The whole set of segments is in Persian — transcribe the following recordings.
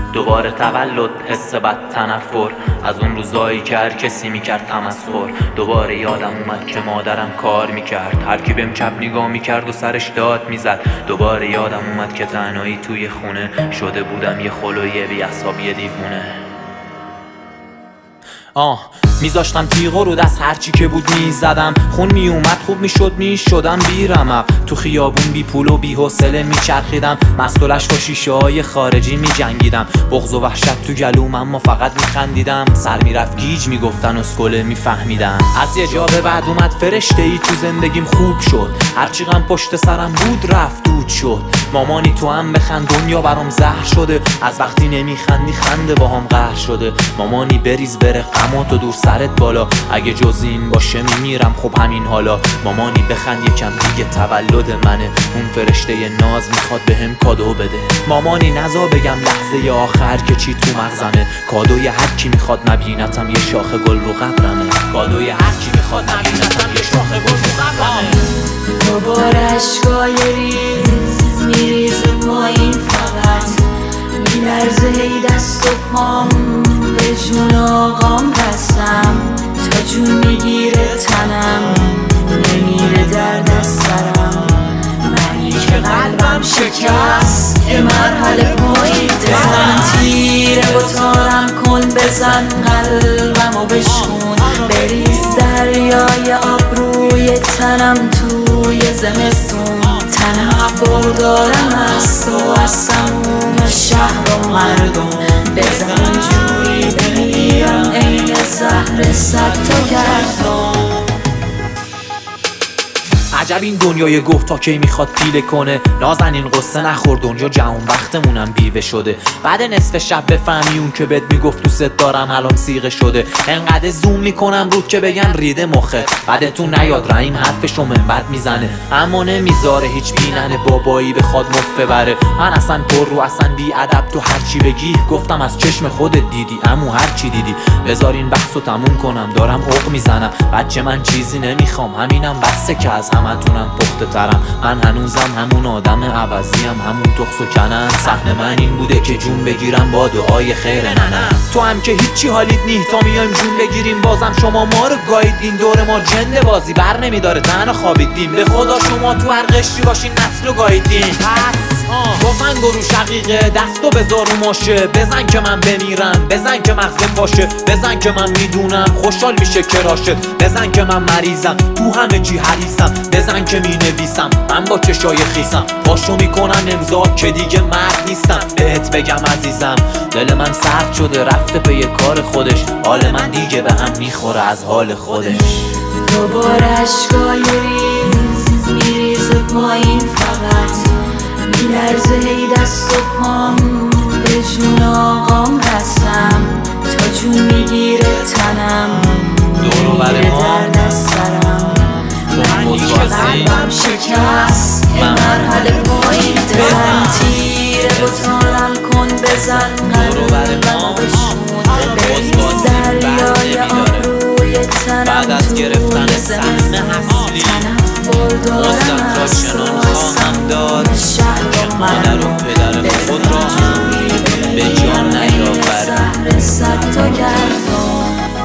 دوباره تولد، حس بد، تنفر از اون روزایی که هر کسی میکرد تمسخر. دوباره یادم اومد که مادرم کار میکرد، هر کی بهم چپ نگاه میکرد و سرش داد میزد. دوباره یادم اومد که تنهایی توی خونه شده بودم یه خلوی بی‌عصاب، یه دیوونه. میذاشتم تیغو رو دست هرچی که بود میزدم، خون میومد خوب میشد میشدم بیرمق. تو خیابون بی پول و بی حوصله میچرخیدم، مستولش با شیشه های خارجی میجنگیدم. بغض و وحشت تو گلوم اما فقط میخندیدم، سر میرفت گیج میگفتن اسکله میفهمیدم. از یه جا به بعد اومد فرشته ای تو زندگیم خوب شد، هرچی غم پشت سرم بود رفت دود شد. مامانی تو هم بخند دنیا برام زهر شده، از وقتی نمیخندی خنده باهام قهر شده. مامانی بریز بره غماتو دور سرت بالا، اگه جز این باشه میمیرم خب همین حالا. مامانی بخند یکم دیگه تولد منه، اون فرشته ناز میخواد بهم کادو بده. مامانی نزا بگم لحظه آخر که چی تو مغزمه، کادوی هر کی میخواد نبینتم یه شاخه گل رو قبرمه. کادوی هر کی میخواد نبینتم یه شاخه گل رو قبرمه. دوباره اشکای ریز میریزه پایین، فقط میلرزه هی دست و پام، به جون آقام بستم تا جون میگیره تنم، نمیره درد از سرم. منی که قلبم شکست یه مرحله پایین، بزن تیره و تارم کن، بزن قلبمو بشکن، بریز دریای آب روی تنم توی زمستون. تنفر دارم از تو، از تموم شهر و مردم، بزن جوری بمیرم عین زهر صد تا گردم. عجب این دنیای گفت تا کی میخواد پیله کنه، نازنین قصه نخور دنیا جهان وقتمونم بیوه شده. بعد نصف شب بفهمی اون که بهت میگفت دوست دارم الان سیغه شده. انقدر زوم میکنم رود که بگن ریده مخه، بعدتون نیاد رحیم حرفشو منبت میزنه، اما نمیذاره هیچ بیننه بابایی بخواد مفت بره. من اصلا پر رو اصلا بی ادب، تو هرچی بگی گفتم از چشم خودت دیدی، امو هرچی دیدی. بذارین بحثو تموم کنم دارم عق میزنم، بچه من چیزی نمیخوام همینم بسته که از همتونم پخته ترم. من هنوزم همون آدم عوضیم، همون تخس و کنم. سهم من این بوده که جون بگیرم با دعای خیر ننم. تو هم که هیچی حالیت نیه تا میایم جون بگیریم، بازم شما ما رو گاییدین، دور ما جنده بازی بر نمیداره تنها خوابیدیم. به خدا شما تو هر قشری باشین نسل رو گاییدین. پس تفنگ رو شقیقه دستو بذار رو ماشه، بزن که من بمیرم، بزن که مغز پاشه، بزن که من میدونم خوشحال میشه کراشت، بزن که من مریضم تو همه چی حریصم، بزن که مینویسم من با چشای خیسم، پاشو میکنم امضا که دیگه مرد نیستم. بهت بگم عزیزم دل من سرد شده رفته پی کار خودش، حال من دیگه به هم میخوره از حال خودش. دوباره اشکای ریز میریزه پایین، فقط میلرزه هی دست و پام، به جون آقام بستم تا جون میگیره تنم، نمیره درد از سرم. منی که قلبم شکست یه مرحله پایین، بزن تیره و تارم کن، بزن قلبمو بشون، بریز دریای آب روی تنم بعد از گرفتن سهم اصلی تنفر دارم از تو، خواهم داد که مادر و پدر خود را به جان نیاورد. صد تا گردم.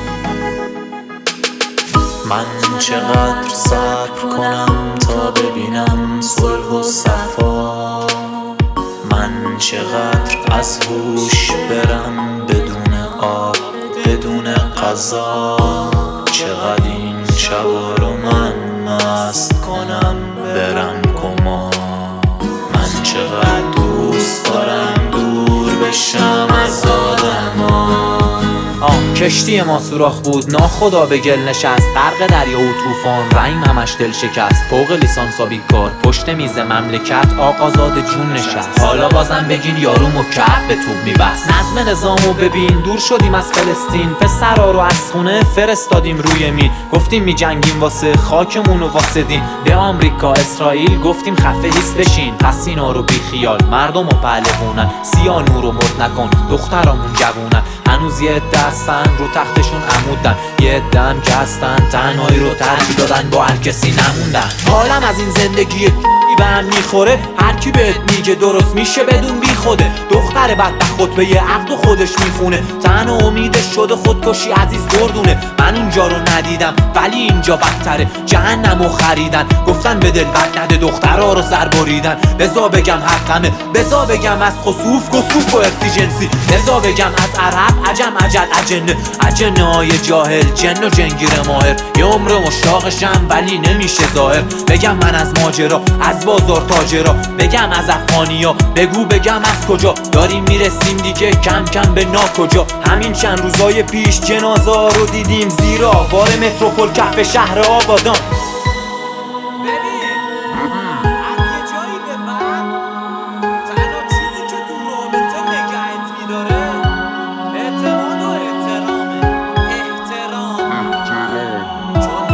من چقدر صبر کنم تا ببینم صلح و صفا، من چقدر از هوش برم بدون آب بدون غذا، چقدر این شبا رو من مست کنم برم کما. من چقدر دوست دارم دور بشم از آدما. کشتی ما سوراخ بود ناخدا به گل نشست، غرق دریا و طوفان رحیم همش دل شکست. فوق لیسانسا بیکار پشت میز مملکت آقازاد جون نشست، حالا بازم بگین یارو مکعب به توپ میبست. نظم نظامو ببین دور شدیم از فلسطین، پسرا رو از خونه فرستادیم روی میل، گفتیم میجنگیم واسه خاکمون و واسه دین. به آمریکا اسرائیل گفتیم خفه ایست بشین، پس اینا رو بی خیال مردم رو پهلوونن، سیاه نور رو مرد نکن دخترامون جوونن. هنوز یه دستن رو تختشون عمودن، یه دم که هستن تنهایی رو ترجیح دادن با هر کسی نموندن. حالم از این زندگی به هم میخوره، هر کی بهت میگه درست میشه بدون بی خوده. دختر بدبخت خطبه عقد و خودش میخونه، تن و امیدش شده خودکشی عزیز گردونه. من اونجا رو ندیدم ولی اینجا بدتره، جهنمو خریدن گفتن به دل بد نده، دخترها رو سر بریدن. بزا بگم حقمه، بزا بگم از خسوف کسوف و اکسیجنسی، بزا بگم از عرب عجم عجل اجنه های جاهل جن و جنگیر ماهر. یه عمر مشتاقشم ولی نمیشه ظاهر، بگم من از ماجرا از بازار تاجرا، بگم از افغانیا بگو بگم از کجا. داریم میرسیم دیگه کم کم به ناکجا. همین چند روزای پیش جنازه ها رو دیدیم زیرا بار متروپول کف شهر آبادان.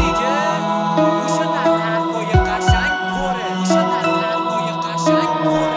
گوشت از حرفای قشنگ پره.